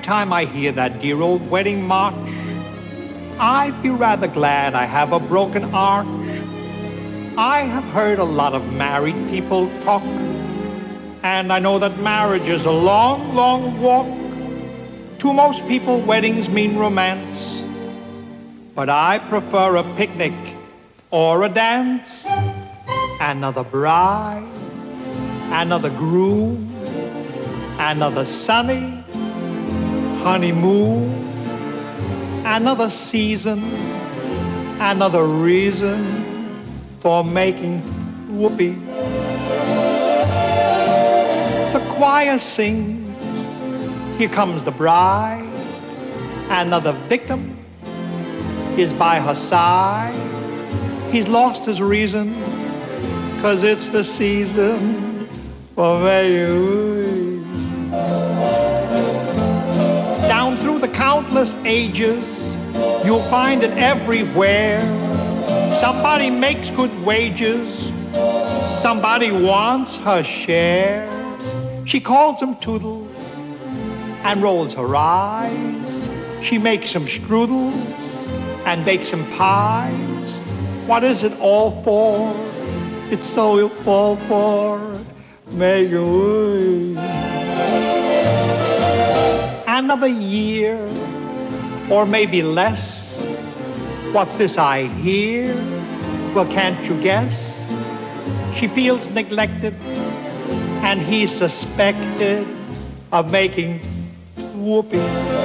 time I hear that dear old wedding march, I feel rather glad I have a broken arch. I have heard a lot of married people talk, and I know that marriage is a long, long walk. To most people, weddings mean romance, but I prefer a picnic or a dance. Another bride, another groom, another sunny honeymoon, another season, another reason for making whoopee. The choir sings, here comes the bride, another victim is by her side. He's lost his reason, 'cause it's the season for making whoopee. Down through the countless ages, you'll find it everywhere. Somebody makes good wages, somebody wants her share. She calls him Toodles and rolls her eyes. She makes him strudels and bakes him pies. What is it all for? It's so you'll fall for making another year, or maybe less. What's this I hear? Well, can't you guess? She feels neglected, and he's suspected of making whoopee.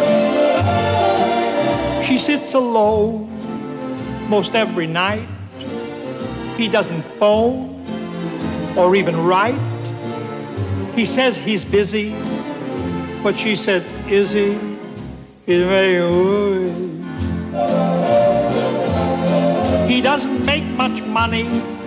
She sits alone most every night. He doesn't phone or even write. He says he's busy, but she said, is he? He's making whoopee. He doesn't make much money,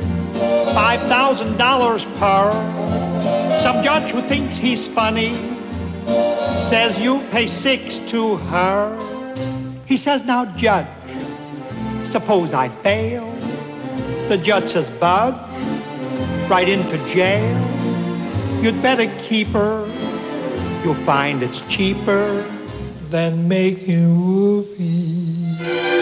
$5,000 per. Some judge who thinks he's funny says you pay $6 to her. He says, now judge, suppose I fail. The judge says, Bud, right into jail. You'd better keep her. You'll find it's cheaper than making whoopee.